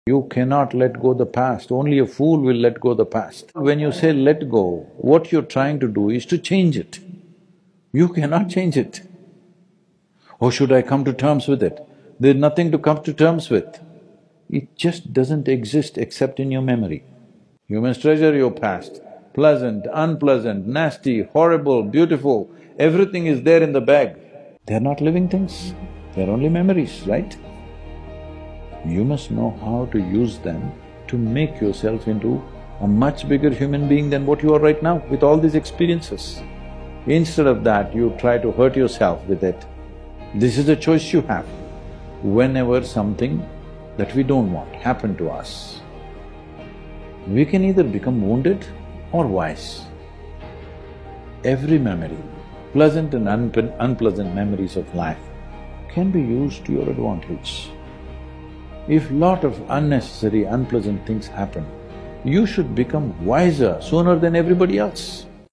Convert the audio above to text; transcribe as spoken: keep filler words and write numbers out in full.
You cannot let go the past, only a fool will let go the past. When you say let go, what you're trying to do is to change it. You cannot change it. Or should I come to terms with it? There's nothing to come to terms with. It just doesn't exist except in your memory. You must treasure your past. Pleasant, unpleasant, nasty, horrible, beautiful, everything is there in the bag. They're not living things, they're only memories, right? You must know how to use them to make yourself into a much bigger human being than what you are right now with all these experiences. Instead of that, you try to hurt yourself with it. This is the choice you have. Whenever something that we don't want happen to us, we can either become wounded or wise. Every memory, pleasant and unple unpleasant memories of life, can be used to your advantage. If lot of unnecessary, unpleasant things happen, you should become wiser sooner than everybody else.